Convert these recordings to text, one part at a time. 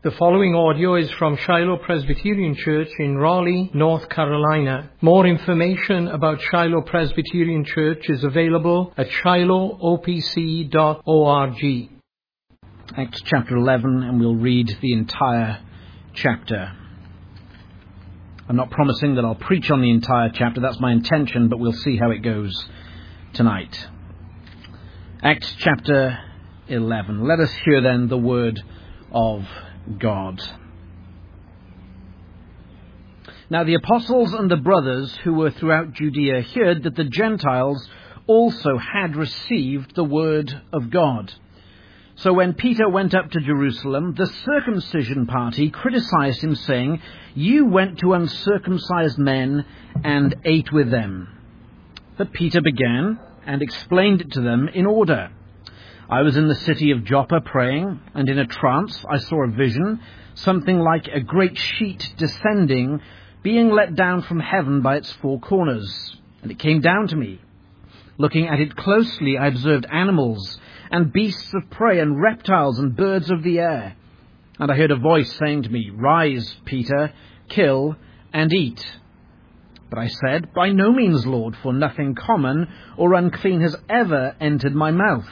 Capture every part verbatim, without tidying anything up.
The following audio is from Shiloh Presbyterian Church in Raleigh, North Carolina. More information about Shiloh Presbyterian Church is available at shiloh o p c dot org. Acts chapter eleven, and we'll read the entire chapter. I'm not promising that I'll preach on the entire chapter, that's my intention, but we'll see how it goes tonight. Acts chapter eleven. Let us hear then the word of God. Now the apostles and the brothers who were throughout Judea heard that the Gentiles also had received the word of God. So when Peter went up to Jerusalem, the circumcision party criticized him, saying, "You went to uncircumcised men and ate with them." But Peter began and explained it to them in order. "I was in the city of Joppa praying, and in a trance I saw a vision, something like a great sheet descending, being let down from heaven by its four corners. And it came down to me. Looking at it closely, I observed animals and beasts of prey and reptiles and birds of the air. And I heard a voice saying to me, 'Rise, Peter, kill and eat.' But I said, 'By no means, Lord, for nothing common or unclean has ever entered my mouth.'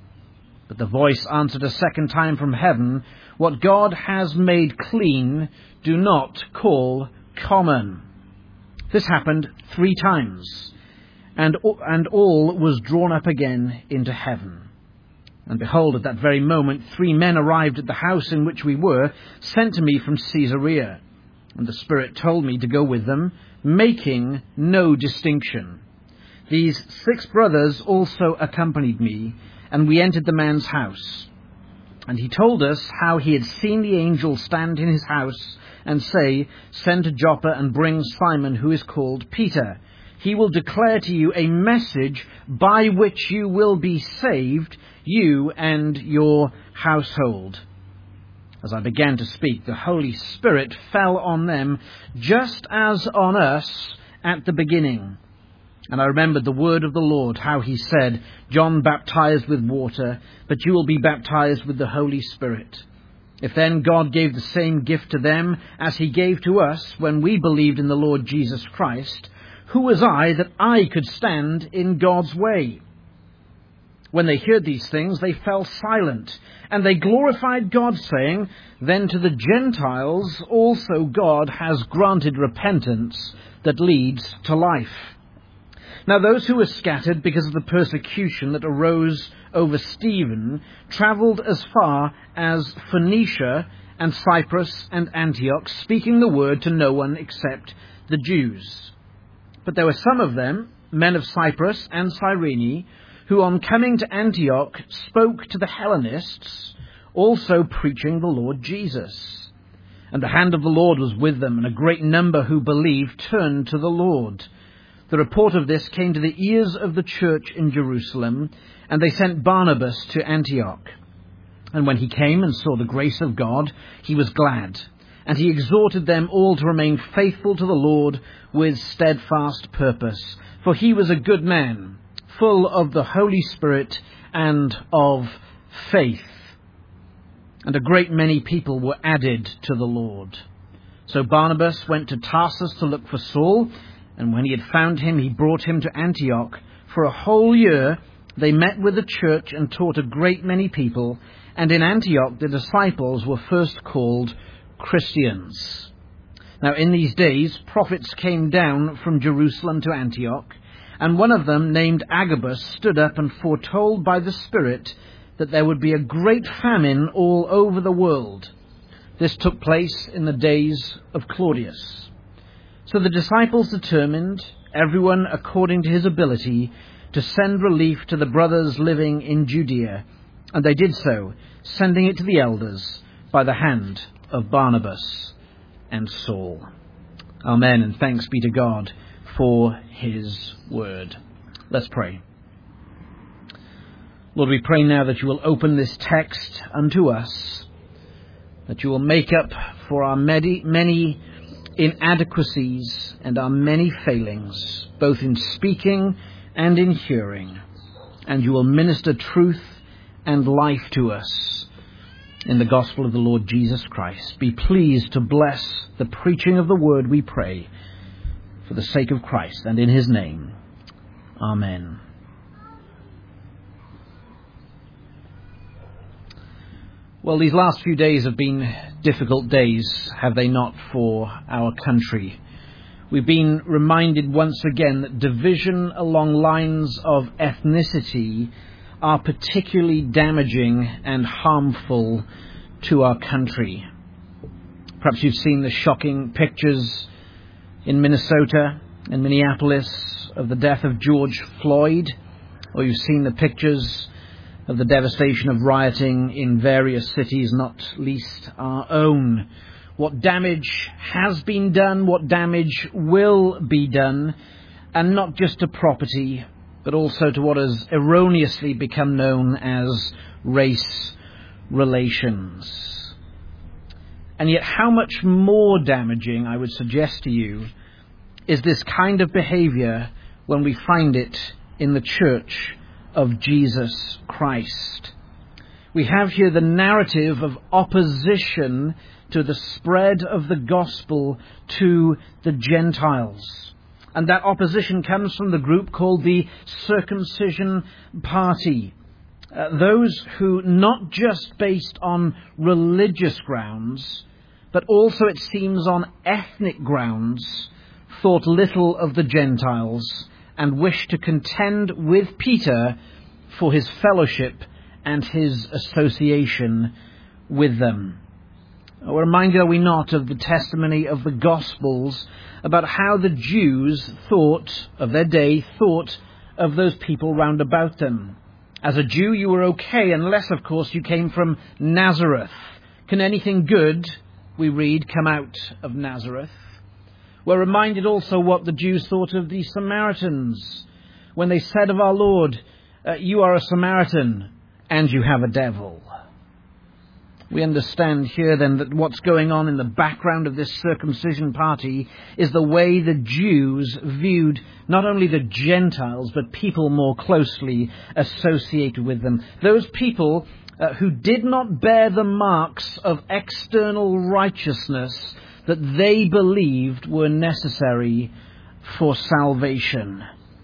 But the voice answered a second time from heaven, 'What God has made clean, do not call common.' This happened three times, and, and all was drawn up again into heaven. And behold, at that very moment, three men arrived at the house in which we were, sent to me from Caesarea. And the Spirit told me to go with them, making no distinction. These six brothers also accompanied me, and we entered the man's house. And he told us how he had seen the angel stand in his house and say, 'Send to Joppa and bring Simon, who is called Peter. He will declare to you a message by which you will be saved, you and your household.' As I began to speak, the Holy Spirit fell on them, just as on us at the beginning. And I remembered the word of the Lord, how he said, 'John baptized with water, but you will be baptized with the Holy Spirit.' If then God gave the same gift to them as he gave to us when we believed in the Lord Jesus Christ, who was I that I could stand in God's way?" When they heard these things, they fell silent, and they glorified God, saying, "Then to the Gentiles also God has granted repentance that leads to life." Now those who were scattered because of the persecution that arose over Stephen travelled as far as Phoenicia and Cyprus and Antioch, speaking the word to no one except the Jews. But there were some of them, men of Cyprus and Cyrene, who on coming to Antioch spoke to the Hellenists, also preaching the Lord Jesus. And the hand of the Lord was with them, and a great number who believed turned to the Lord. The report of this came to the ears of the church in Jerusalem, and they sent Barnabas to Antioch. And when he came and saw the grace of God, he was glad, and he exhorted them all to remain faithful to the Lord with steadfast purpose. For he was a good man, full of the Holy Spirit and of faith. And a great many people were added to the Lord. So Barnabas went to Tarsus to look for Saul, and when he had found him, he brought him to Antioch. For a whole year they met with the church and taught a great many people, and in Antioch the disciples were first called Christians. Now in these days prophets came down from Jerusalem to Antioch, and one of them, named Agabus, stood up and foretold by the Spirit that there would be a great famine all over the world. This took place in the days of Claudius. So the disciples determined, everyone according to his ability, to send relief to the brothers living in Judea, and they did so, sending it to the elders by the hand of Barnabas and Saul. Amen, and thanks be to God for his word. Let's pray. Lord, we pray now that you will open this text unto us, that you will make up for our many, many inadequacies and our many failings, both in speaking and in hearing, and you will minister truth and life to us in the gospel of the Lord Jesus Christ. Be pleased to bless the preaching of the word, we pray, for the sake of Christ and in his name. Amen. Well, these last few days have been difficult days, have they not, for our country? We've been reminded once again that division along lines of ethnicity are particularly damaging and harmful to our country. Perhaps you've seen the shocking pictures in Minnesota and Minneapolis of the death of George Floyd, or you've seen the pictures of the devastation of rioting in various cities, not least our own. What damage has been done, what damage will be done, and not just to property, but also to what has erroneously become known as race relations. And yet how much more damaging, I would suggest to you, is this kind of behavior when we find it in the church of Jesus Christ. We have here the narrative of opposition to the spread of the gospel to the Gentiles. And that opposition comes from the group called the Circumcision Party. Uh, those who, not just based on religious grounds, but also, it seems, on ethnic grounds, thought little of the Gentiles and wished to contend with Peter for his fellowship and his association with them. We're reminded, are we not, of the testimony of the Gospels about how the Jews thought of their day, thought of those people round about them. As a Jew, you were okay, unless, of course, you came from Nazareth. Can anything good, we read, come out of Nazareth? We're reminded also what the Jews thought of the Samaritans when they said of our Lord, uh, you are a Samaritan and you have a devil. We understand here then that what's going on in the background of this circumcision party is the way the Jews viewed not only the Gentiles, but people more closely associated with them. Those people uh, who did not bear the marks of external righteousness that they believed were necessary for salvation.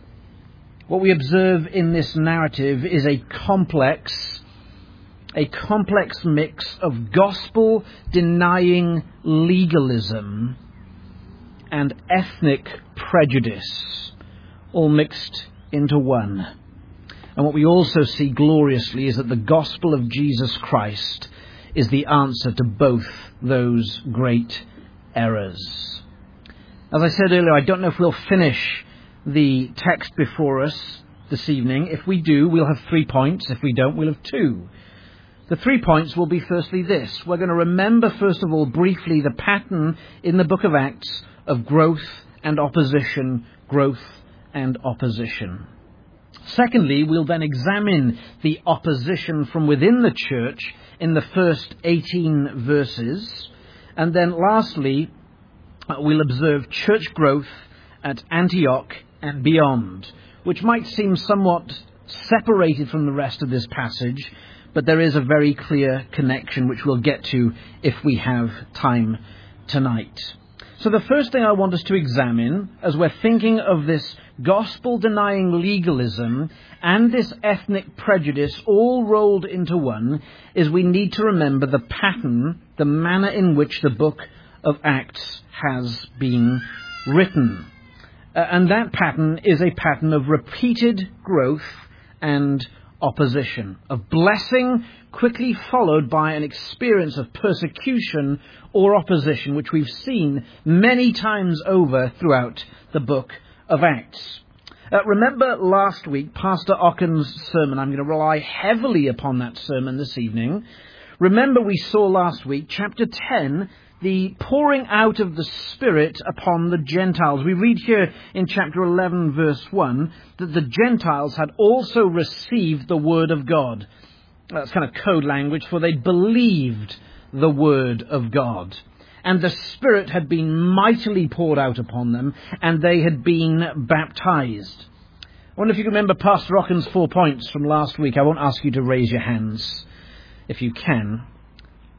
What we observe in this narrative is a complex A complex mix of gospel-denying legalism and ethnic prejudice, all mixed into one. And what we also see gloriously is that the gospel of Jesus Christ is the answer to both those great errors. As I said earlier, I don't know if we'll finish the text before us this evening. If we do, we'll have three points. If we don't, we'll have two. The three points will be firstly this. We're going to remember, first of all, briefly the pattern in the book of Acts of growth and opposition, growth and opposition. Secondly, we'll then examine the opposition from within the church in the first eighteen verses. And then lastly, we'll observe church growth at Antioch and beyond, which might seem somewhat separated from the rest of this passage, but there is a very clear connection which we'll get to if we have time tonight. So the first thing I want us to examine, as we're thinking of this gospel-denying legalism and this ethnic prejudice all rolled into one, is we need to remember the pattern, the manner in which the book of Acts has been written. Uh, and that pattern is a pattern of repeated growth and opposition, of blessing quickly followed by an experience of persecution or opposition, which we've seen many times over throughout the book of Acts. Uh, remember last week, Pastor Ocken's sermon. I'm going to rely heavily upon that sermon this evening. Remember we saw last week, chapter ten, the pouring out of the Spirit upon the Gentiles. We read here in chapter eleven, verse one, that the Gentiles had also received the word of God. That's kind of code language for they believed the word of God. And the Spirit had been mightily poured out upon them, and they had been baptized. I wonder if you can remember Pastor Ocken's four points from last week. I won't ask you to raise your hands if you can.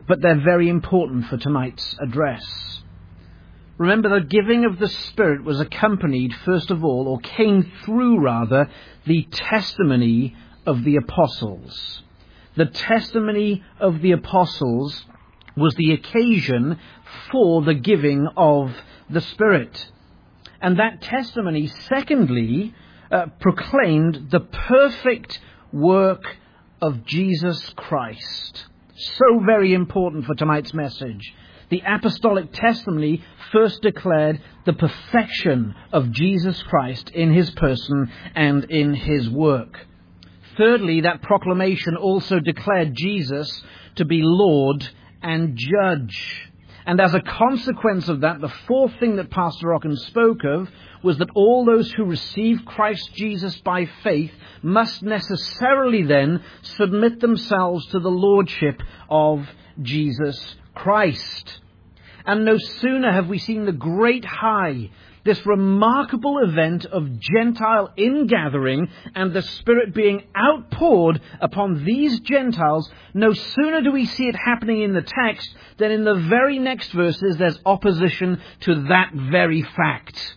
but they're very important for tonight's address. Remember, the giving of the Spirit was accompanied, first of all, or came through, rather, the testimony of the apostles. The testimony of the apostles was the occasion for the giving of the Spirit. And that testimony, secondly, uh, proclaimed the perfect work of Jesus Christ. So very important for tonight's message. The apostolic testimony first declared the perfection of Jesus Christ in his person and in his work. Thirdly, that proclamation also declared Jesus to be Lord and Judge. And as a consequence of that, the fourth thing that Pastor Rockin spoke of was that all those who receive Christ Jesus by faith must necessarily then submit themselves to the lordship of Jesus Christ. And no sooner have we seen the great high, this remarkable event of Gentile ingathering and the Spirit being outpoured upon these Gentiles, no sooner do we see it happening in the text than in the very next verses there's opposition to that very fact.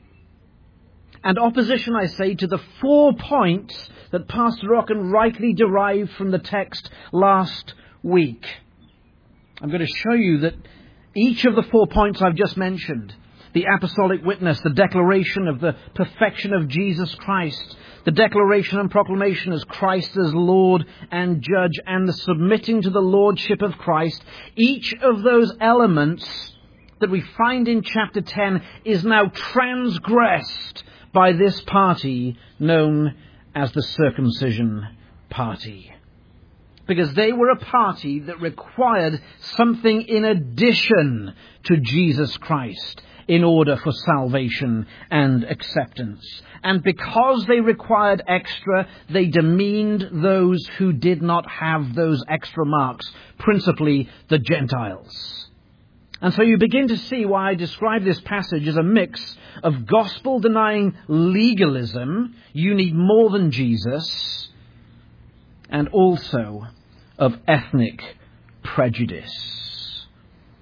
And opposition, I say, to the four points that Pastor Rockin rightly derived from the text last week. I'm going to show you that each of the four points I've just mentioned, the apostolic witness, the declaration of the perfection of Jesus Christ, the declaration and proclamation as Christ as Lord and Judge, and the submitting to the lordship of Christ, each of those elements that we find in chapter ten is now transgressed by this party known as the circumcision party. Because they were a party that required something in addition to Jesus Christ in order for salvation and acceptance. And because they required extra, they demeaned those who did not have those extra marks, principally the Gentiles. And so you begin to see why I describe this passage as a mix of gospel-denying legalism, you need more than Jesus, and also of ethnic prejudice.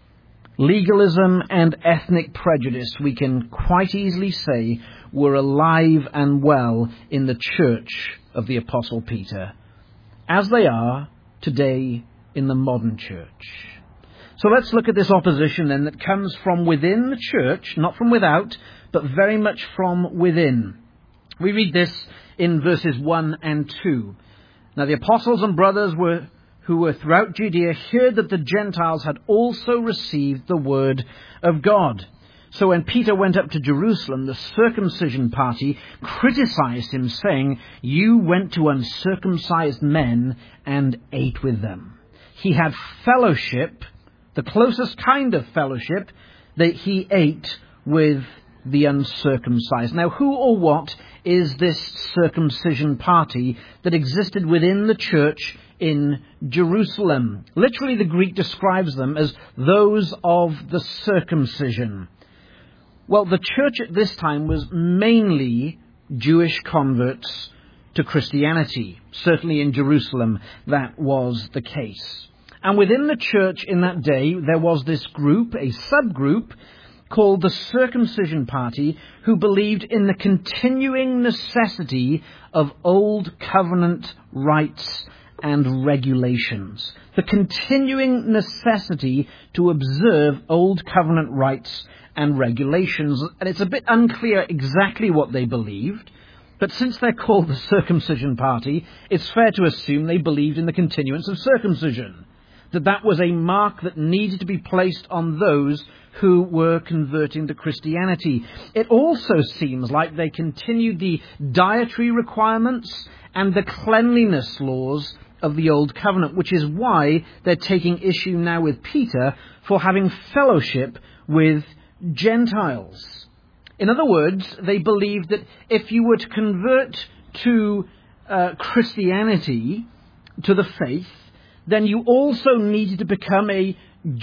Legalism and ethnic prejudice, we can quite easily say, were alive and well in the church of the Apostle Peter, as they are today in the modern church. So let's look at this opposition then that comes from within the church, not from without, but very much from within. We read this in verses one and two. Now the apostles and brothers were who were throughout Judea heard that the Gentiles had also received the word of God. So when Peter went up to Jerusalem, the circumcision party criticized him, saying, "You went to uncircumcised men and ate with them." He had fellowship, the closest kind of fellowship, that he ate with the uncircumcised. Now, who or what is this circumcision party that existed within the church in Jerusalem? Literally, the Greek describes them as those of the circumcision. Well, the church at this time was mainly Jewish converts to Christianity. Certainly in Jerusalem, that was the case. And within the church in that day, there was this group, a subgroup, called the circumcision party, who believed in the continuing necessity of old covenant rites and regulations. The continuing necessity to observe old covenant rites and regulations. And it's a bit unclear exactly what they believed, but since they're called the circumcision party, it's fair to assume they believed in the continuance of circumcision, that that was a mark that needed to be placed on those who were converting to Christianity. It also seems like they continued the dietary requirements and the cleanliness laws of the Old Covenant, which is why they're taking issue now with Peter for having fellowship with Gentiles. In other words, they believed that if you were to convert to uh, Christianity, to the faith, then you also needed to become a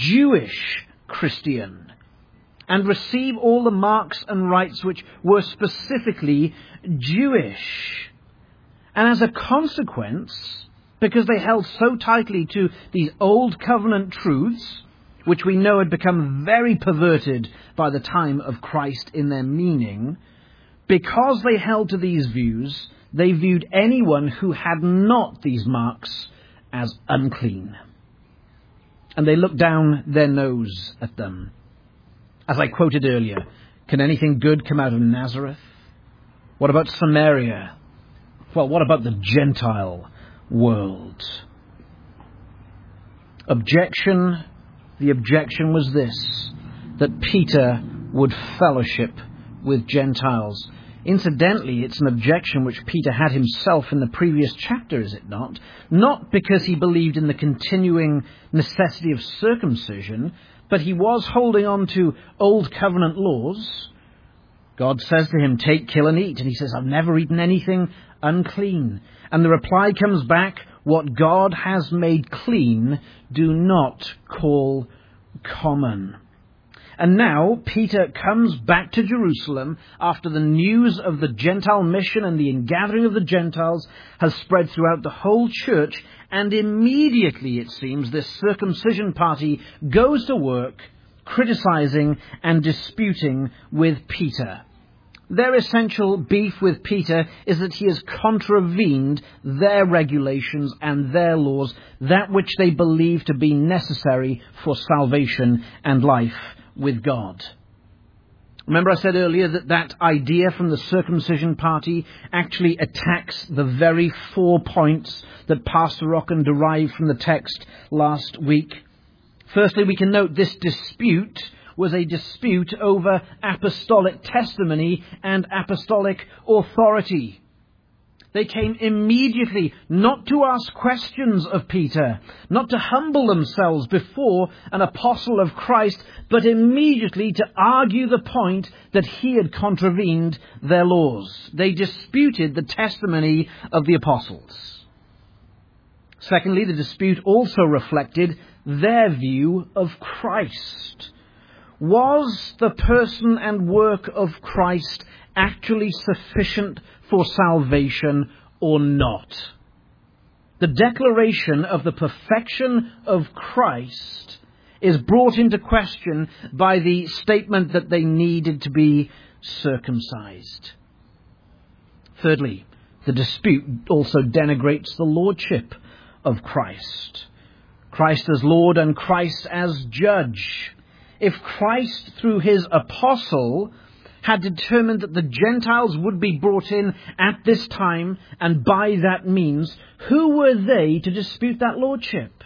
Jewish Christian and receive all the marks and rites which were specifically Jewish. And as a consequence, because they held so tightly to these old covenant truths, which we know had become very perverted by the time of Christ in their meaning. Because they held to these views, they viewed anyone who had not these marks as unclean. And they looked down their nose at them. As I quoted earlier, can anything good come out of Nazareth? What about Samaria? Well, what about the Gentile world? Objection. The objection was this, that Peter would fellowship with Gentiles. Incidentally, it's an objection which Peter had himself in the previous chapter, is it not? Not because he believed in the continuing necessity of circumcision, but he was holding on to old covenant laws. God says to him, take, kill and eat. And he says, I've never eaten anything unclean. And the reply comes back, what God has made clean, do not call common. And now Peter comes back to Jerusalem after the news of the Gentile mission and the ingathering of the Gentiles has spread throughout the whole church. And immediately, it seems, this circumcision party goes to work criticizing and disputing with Peter. Their essential beef with Peter is that he has contravened their regulations and their laws, that which they believe to be necessary for salvation and life with God. Remember I said earlier that that idea from the circumcision party actually attacks the very four points that Pastor Rockin derived from the text last week. Firstly, we can note this dispute was a dispute over apostolic testimony and apostolic authority. They came immediately not to ask questions of Peter, not to humble themselves before an apostle of Christ, but immediately to argue the point that he had contravened their laws. They disputed the testimony of the apostles. Secondly, the dispute also reflected their view of Christ. Was the person and work of Christ actually sufficient for salvation or not? The declaration of the perfection of Christ is brought into question by the statement that they needed to be circumcised. Thirdly, the dispute also denigrates the lordship of Christ. Christ as Lord and Christ as judge. If Christ, through his apostle, had determined that the Gentiles would be brought in at this time, and by that means, who were they to dispute that lordship?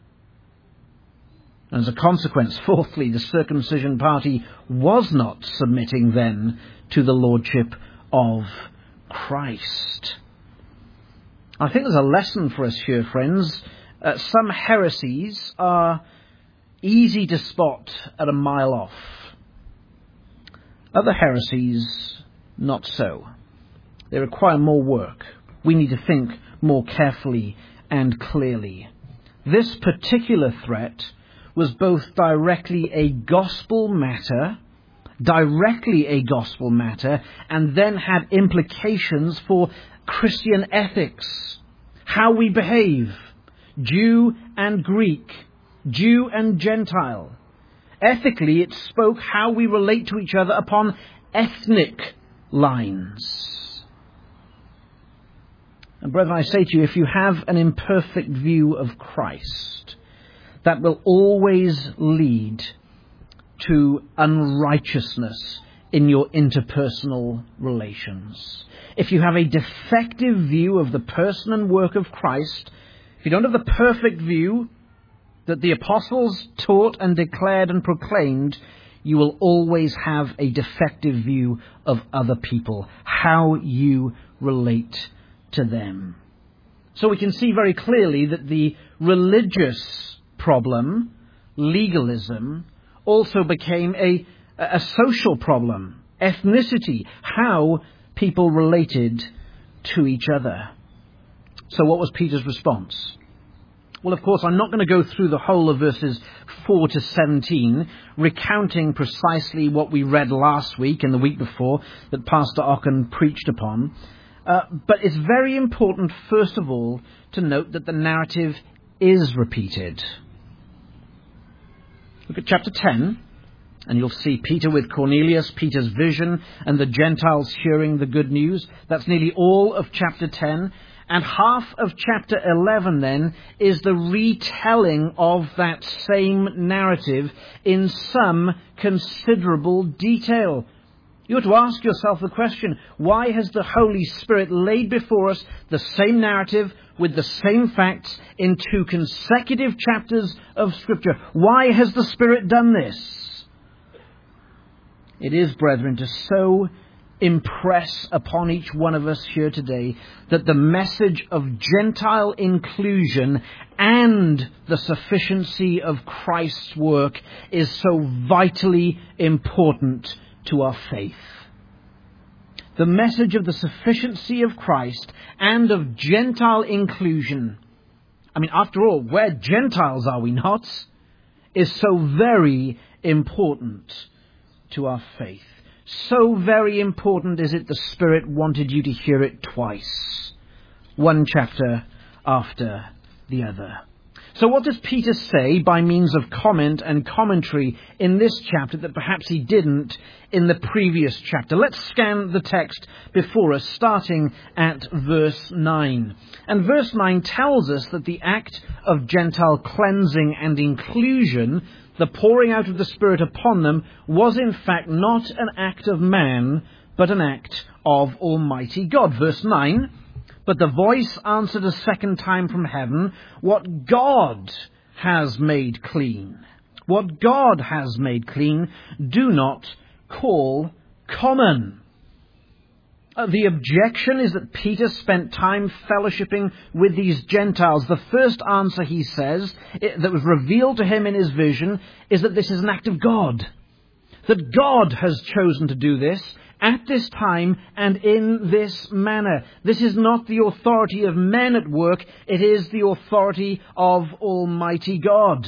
As a consequence, fourthly, the circumcision party was not submitting then to the lordship of Christ. I think there's a lesson for us here, friends. Uh, some heresies are easy to spot at a mile off. Other heresies, not so. They require more work. We need to think more carefully and clearly. This particular threat was both directly a gospel matter, directly a gospel matter, and then had implications for Christian ethics, how we behave, Jew and Greek, Jew and Gentile. Ethically, it spoke how we relate to each other upon ethnic lines. And brethren, I say to you, if you have an imperfect view of Christ, that will always lead to unrighteousness in your interpersonal relations. If you have a defective view of the person and work of Christ, if you don't have the perfect view that the apostles taught and declared and proclaimed, you will always have a defective view of other people, how you relate to them. So we can see very clearly that the religious problem, legalism, also became a, a social problem, ethnicity, how people related to each other. So what was Peter's response? Well, of course, I'm not going to go through the whole of verses four to seventeen, recounting precisely what we read last week and the week before that Pastor Ocken preached upon. Uh, but it's very important, first of all, to note that the narrative is repeated. Look at chapter ten, and you'll see Peter with Cornelius, Peter's vision, and the Gentiles hearing the good news. That's nearly all of chapter ten. And half of chapter eleven, then, is the retelling of that same narrative in some considerable detail. You have to ask yourself the question, why has the Holy Spirit laid before us the same narrative with the same facts in two consecutive chapters of Scripture? Why has the Spirit done this? It is, brethren, to so impress upon each one of us here today that the message of Gentile inclusion and the sufficiency of Christ's work is so vitally important to our faith. The message of the sufficiency of Christ and of Gentile inclusion, I mean, after all, we're Gentiles, are we not? Is so very important to our faith. So very important is it the Spirit wanted you to hear it twice, one chapter after the other. So what does Peter say by means of comment and commentary in this chapter that perhaps he didn't in the previous chapter? Let's scan the text before us, starting at verse nine. And verse nine tells us that the act of Gentile cleansing and inclusion, the pouring out of the Spirit upon them, was in fact not an act of man, but an act of Almighty God. Verse nine, but the voice answered a second time from heaven, what God has made clean, what God has made clean, do not call common. Uh, the objection is that Peter spent time fellowshipping with these Gentiles. The first answer, he says, it, that was revealed to him in his vision, is that this is an act of God. That God has chosen to do this at this time and in this manner. This is not the authority of men at work. It is the authority of Almighty God.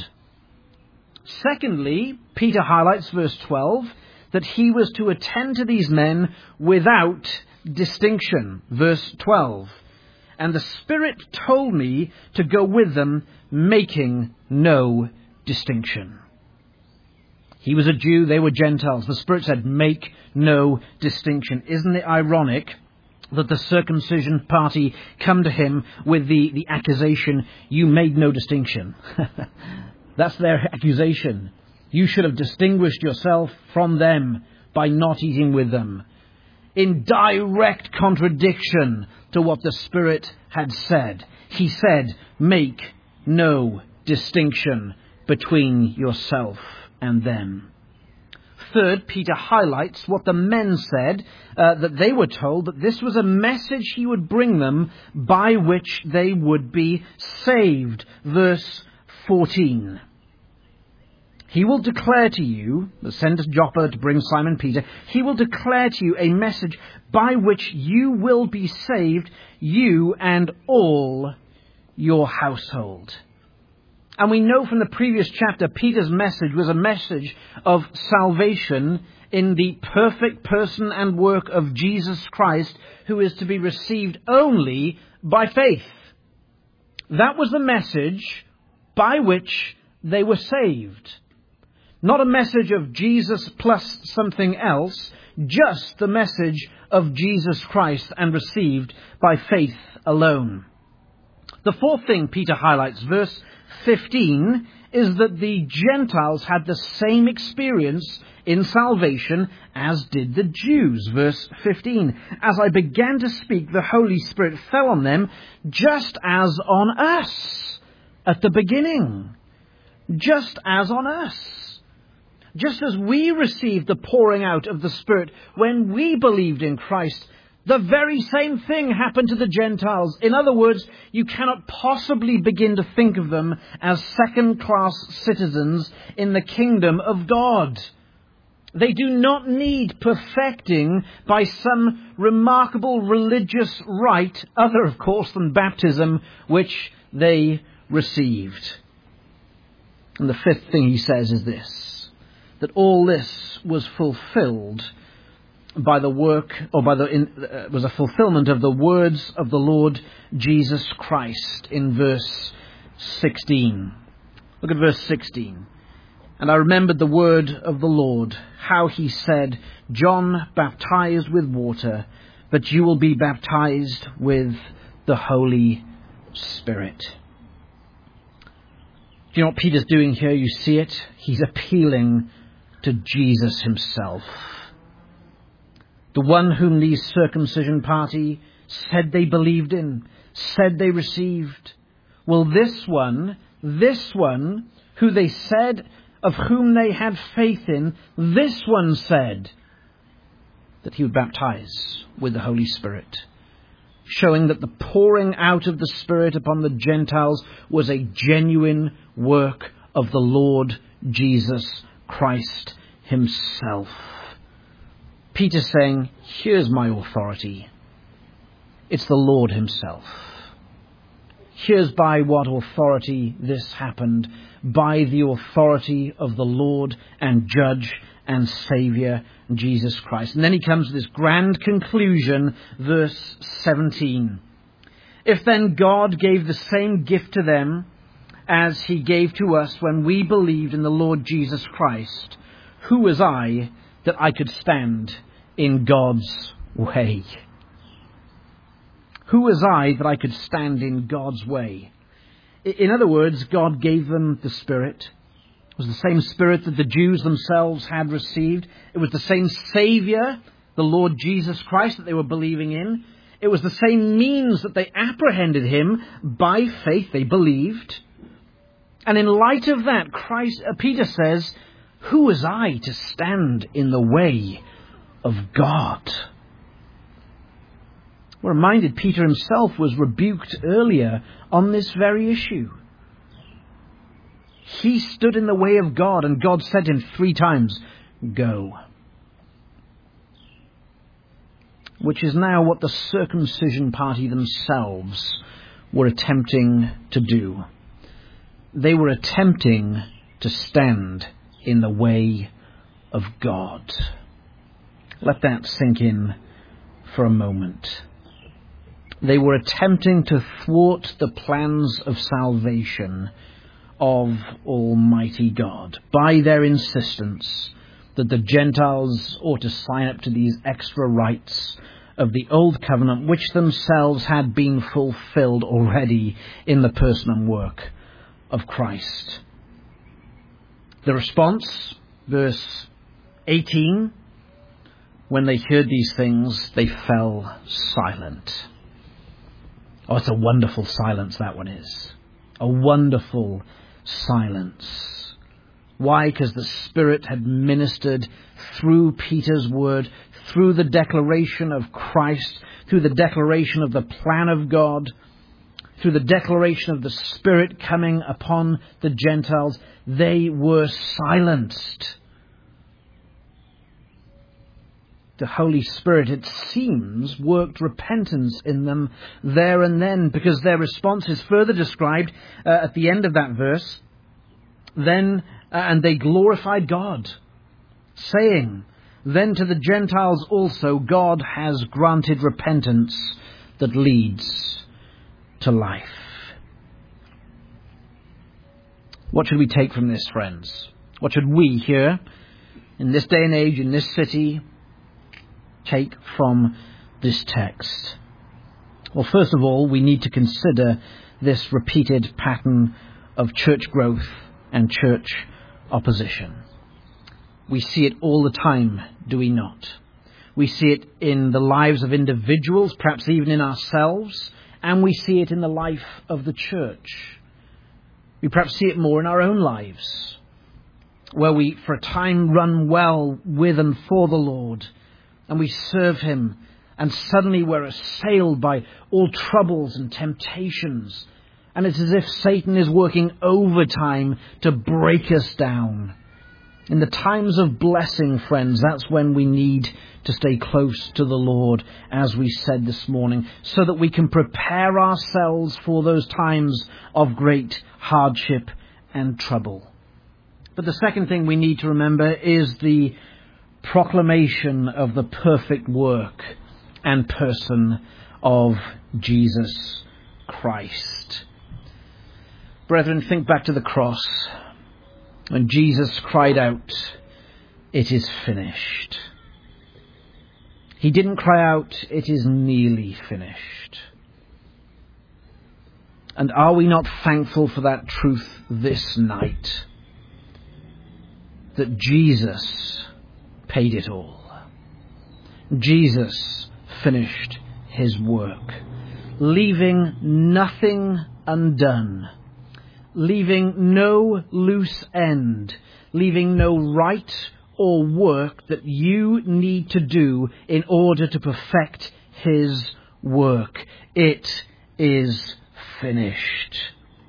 Secondly, Peter highlights verse twelve, that he was to attend to these men without distinction. Verse twelve, and the Spirit told me to go with them, making no distinction. He was a Jew, they were Gentiles. The Spirit said, make no distinction. Isn't it ironic that the circumcision party come to him with the, the accusation, you made no distinction? That's their accusation. You should have distinguished yourself from them by not eating with them. In direct contradiction to what the Spirit had said. He said, make no distinction between yourself and them. Third, Peter highlights what the men said, uh, that they were told that this was a message he would bring them by which they would be saved. Verse fourteen. He will declare to you, send Joppa to bring Simon Peter, he will declare to you a message by which you will be saved, you and all your household. And we know from the previous chapter, Peter's message was a message of salvation in the perfect person and work of Jesus Christ, who is to be received only by faith. That was the message by which they were saved. Not a message of Jesus plus something else, just the message of Jesus Christ and received by faith alone. The fourth thing Peter highlights, verse fifteen, is that the Gentiles had the same experience in salvation as did the Jews. Verse fifteen, as I began to speak, the Holy Spirit fell on them just as on us at the beginning. Just as on us. Just as we received the pouring out of the Spirit when we believed in Christ, the very same thing happened to the Gentiles. In other words, you cannot possibly begin to think of them as second-class citizens in the kingdom of God. They do not need perfecting by some remarkable religious rite, other, of course, than baptism, which they received. And the fifth thing he says is this, that all this was fulfilled by the work, or by the, in, uh, was a fulfillment of the words of the Lord Jesus Christ in verse sixteen. Look at verse sixteen. And I remembered the word of the Lord, how he said, John baptized with water, but you will be baptized with the Holy Spirit. Do you know what Peter's doing here? You see it? He's appealing to Jesus himself. The one whom the circumcision party said they believed in, said they received. Well, this one, this one, who they said, of whom they had faith in, this one said that he would baptize with the Holy Spirit, showing that the pouring out of the Spirit upon the Gentiles was a genuine work of the Lord Jesus Christ himself. Peter saying, here's my authority. It's the Lord himself. Here's by what authority this happened. By the authority of the Lord and Judge and Saviour, Jesus Christ. And then he comes to this grand conclusion, verse seventeen. If then God gave the same gift to them as he gave to us when we believed in the Lord Jesus Christ, who was I that I could stand in God's way? Who was I that I could stand in God's way? In other words, God gave them the Spirit. It was the same Spirit that the Jews themselves had received. It was the same Saviour, the Lord Jesus Christ, that they were believing in. It was the same means that they apprehended him. By faith they believed. And in light of that, Christ, uh, Peter says, who was I to stand in the way of God? We're reminded Peter himself was rebuked earlier on this very issue. He stood in the way of God, and God said to him three times, go. Which is now what the circumcision party themselves were attempting to do. They were attempting to stand in the way of God. Let that sink in for a moment. They were attempting to thwart the plans of salvation of Almighty God by their insistence that the Gentiles ought to sign up to these extra rites of the Old Covenant, which themselves had been fulfilled already in the person and work of Christ. The response, verse eighteen, when they heard these things, they fell silent. Oh, it's a wonderful silence, that one is. A wonderful silence. Why? Because the Spirit had ministered through Peter's word, through the declaration of Christ, through the declaration of the plan of God, through the declaration of the Spirit coming upon the Gentiles. They were silenced. The Holy Spirit, it seems, worked repentance in them there and then, because their response is further described uh, at the end of that verse. Then, uh, and they glorified God, saying, then to the Gentiles also God has granted repentance that leads to life. What should we take from this, friends? What should we here, in this day and age, in this city, take from this text? Well, first of all, we need to consider this repeated pattern of church growth and church opposition. We see it all the time, do we not? We see it in the lives of individuals, perhaps even in ourselves, and we see it in the life of the church. We perhaps see it more in our own lives, where we for a time run well with and for the Lord, and we serve him, and suddenly we're assailed by all troubles and temptations. And it's as if Satan is working overtime to break us down. In the times of blessing, friends, that's when we need to stay close to the Lord, as we said this morning, so that we can prepare ourselves for those times of great hardship and trouble. But the second thing we need to remember is the proclamation of the perfect work and person of Jesus Christ. Brethren, think back to the cross when Jesus cried out, "It is finished." He didn't cry out, "It is nearly finished." And are we not thankful for that truth this night? That Jesus paid it all. Jesus finished his work, leaving nothing undone, leaving no loose end, leaving no rite or work that you need to do in order to perfect his work. It is finished.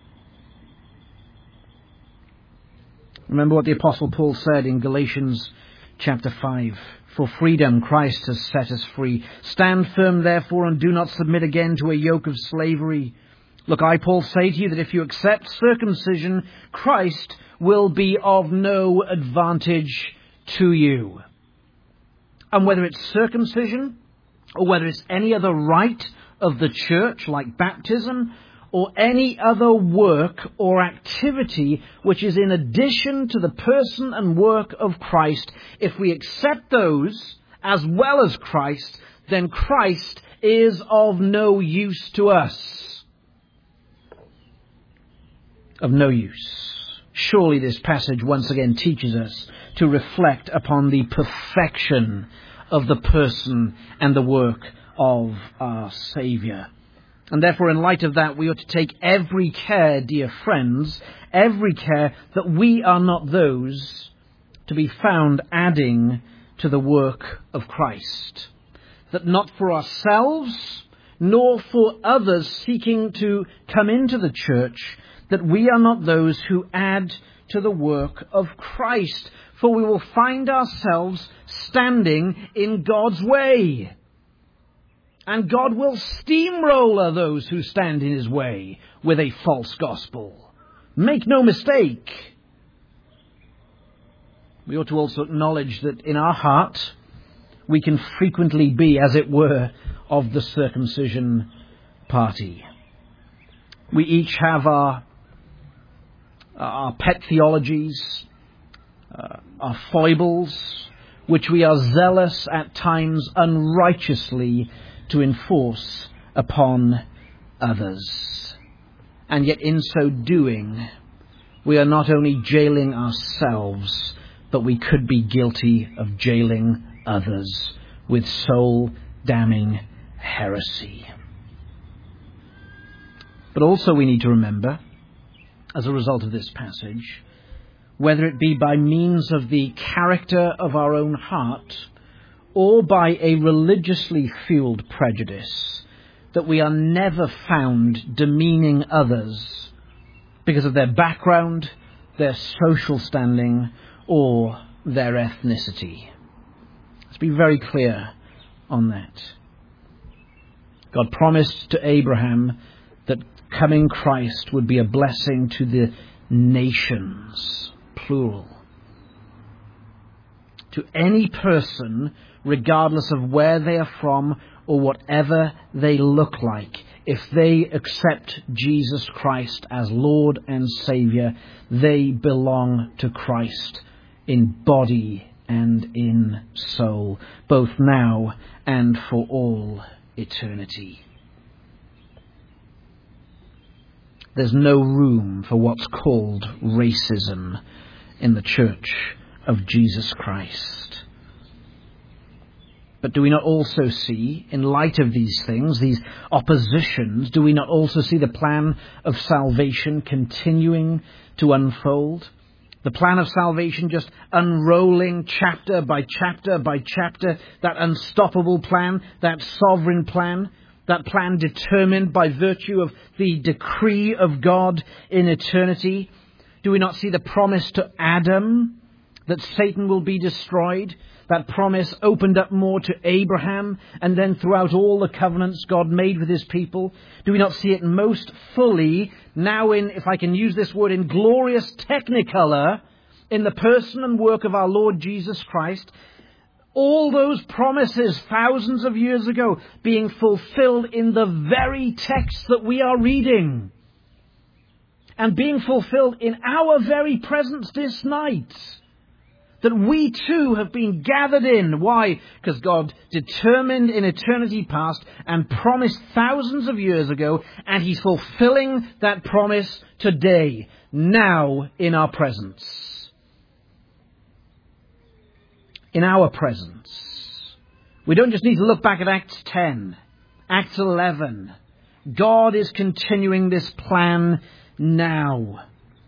Remember what the Apostle Paul said in Galatians chapter five. For freedom Christ has set us free. Stand firm, therefore, and do not submit again to a yoke of slavery. Look, I, Paul, say to you that if you accept circumcision, Christ will be of no advantage to you. And whether it's circumcision, or whether it's any other rite of the church, like baptism, or any other work or activity which is in addition to the person and work of Christ, if we accept those as well as Christ, then Christ is of no use to us. Of no use. Surely this passage once again teaches us to reflect upon the perfection of the person and the work of our Saviour. And therefore, in light of that, we ought to take every care, dear friends, every care that we are not those to be found adding to the work of Christ. That not for ourselves, nor for others seeking to come into the church, that we are not those who add to the work of Christ. For we will find ourselves standing in God's way. And God will steamroller those who stand in his way with a false gospel. Make no mistake. We ought to also acknowledge that in our heart, we can frequently be, as it were, of the circumcision party. We each have our, our pet theologies, uh, our foibles, which we are zealous at times unrighteously to enforce upon others. And yet in so doing, we are not only jailing ourselves, but we could be guilty of jailing others with soul-damning heresy. But also we need to remember, as a result of this passage, whether it be by means of the character of our own heart or by a religiously fueled prejudice, that we are never found demeaning others because of their background, their social standing, or their ethnicity. Let's be very clear on that. God promised to Abraham that coming Christ would be a blessing to the nations, plural. To any person, regardless of where they are from or whatever they look like, if they accept Jesus Christ as Lord and Saviour, they belong to Christ in body and in soul, both now and for all eternity. There's no room for what's called racism in the Church of Jesus Christ. But do we not also see, in light of these things, these oppositions, do we not also see the plan of salvation continuing to unfold? The plan of salvation just unrolling chapter by chapter by chapter, that unstoppable plan, that sovereign plan, that plan determined by virtue of the decree of God in eternity. Do we not see the promise to Adam that Satan will be destroyed? That promise opened up more to Abraham, and then throughout all the covenants God made with his people. Do we not see it most fully now in, if I can use this word, in glorious technicolor, in the person and work of our Lord Jesus Christ, all those promises thousands of years ago being fulfilled in the very text that we are reading. And being fulfilled in our very presence this night. That we too have been gathered in. Why? Because God determined in eternity past and promised thousands of years ago, and He's fulfilling that promise today, now in our presence. In our presence. We don't just need to look back at Acts ten, Acts eleven. God is continuing this plan now.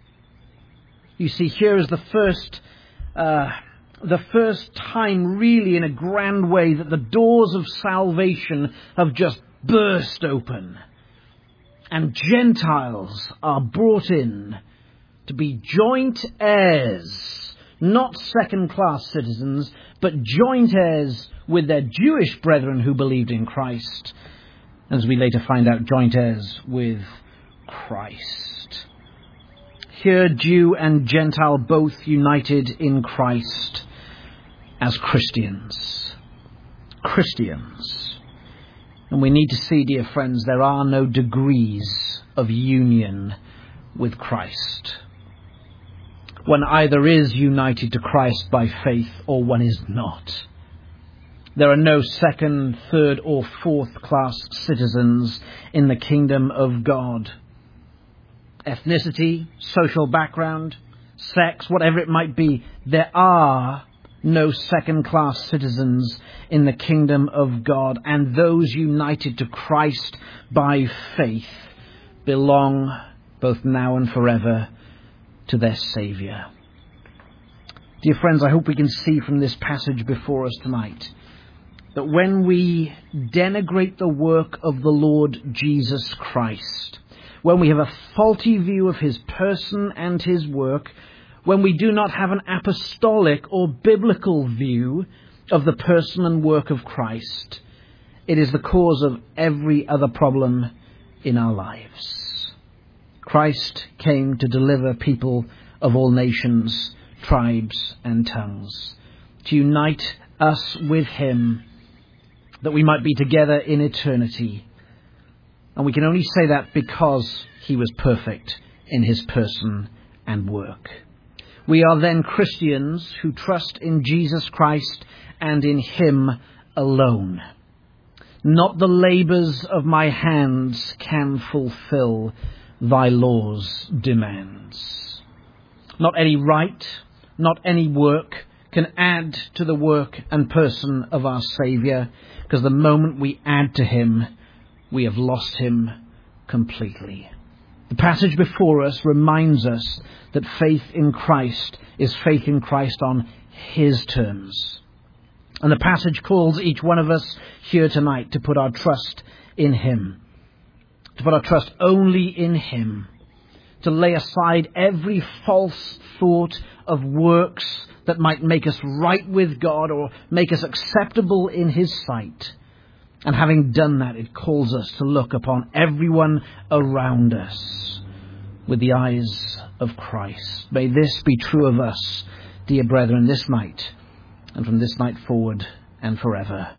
You see, here is the first Uh, the first time really in a grand way that the doors of salvation have just burst open. And Gentiles are brought in to be joint heirs, not second-class citizens, but joint heirs with their Jewish brethren who believed in Christ. As we later find out, joint heirs with Christ. Here, Jew and Gentile both united in Christ as Christians. Christians. And we need to see, dear friends, there are no degrees of union with Christ. One either is united to Christ by faith or one is not. There are no second, third or fourth class citizens in the kingdom of God. Ethnicity, social background, sex, whatever it might be, there are no second-class citizens in the kingdom of God, and those united to Christ by faith belong both now and forever to their Saviour. Dear friends, I hope we can see from this passage before us tonight that when we denigrate the work of the Lord Jesus Christ, when we have a faulty view of His person and His work, when we do not have an apostolic or biblical view of the person and work of Christ, it is the cause of every other problem in our lives. Christ came to deliver people of all nations, tribes and tongues, to unite us with Him, that we might be together in eternity. And we can only say that because He was perfect in His person and work. We are then Christians who trust in Jesus Christ and in Him alone. Not the labours of my hands can fulfill Thy law's demands. Not any right, not any work can add to the work and person of our Saviour, because the moment we add to Him, we have lost Him completely. The passage before us reminds us that faith in Christ is faith in Christ on His terms. And the passage calls each one of us here tonight to put our trust in Him. To put our trust only in Him. To lay aside every false thought of works that might make us right with God or make us acceptable in His sight. And having done that, it calls us to look upon everyone around us with the eyes of Christ. May this be true of us, dear brethren, this night, and from this night forward and forever.